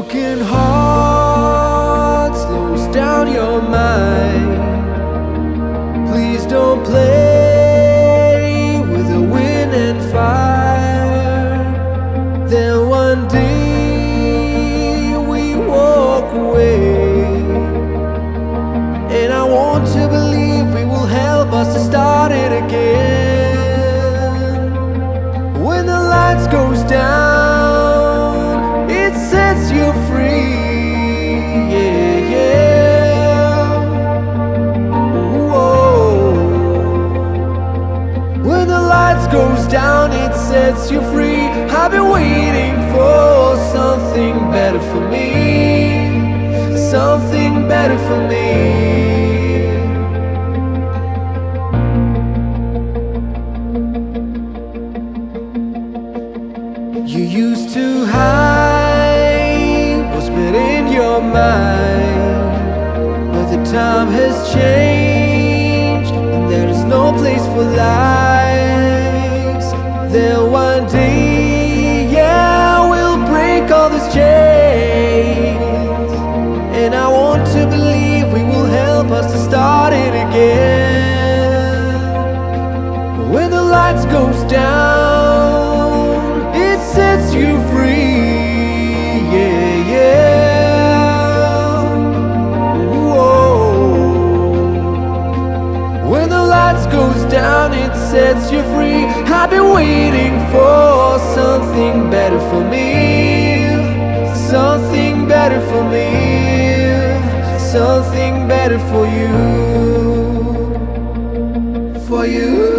broken heart slows down your mind. Please don't play with the wind and fire. Then one day we walk away, and I want to believe it will help us to start it again. When the lights goes down, it sets you free. Yeah, yeah. Whoa. When the lights goes down, it sets you free. I've been waiting for something better for me, something better for me. You used to hide what's been in your mind, but the time has changed and there is no place for lies. Then one day, yeah, we'll break all these chains, and I want to believe we will help us to start it again. When the lights goes down, it sets you free. Yeah, yeah. Whoa. When the lights goes down, it sets you free. I've been waiting for something better for me, something better for me, something better for you, for you.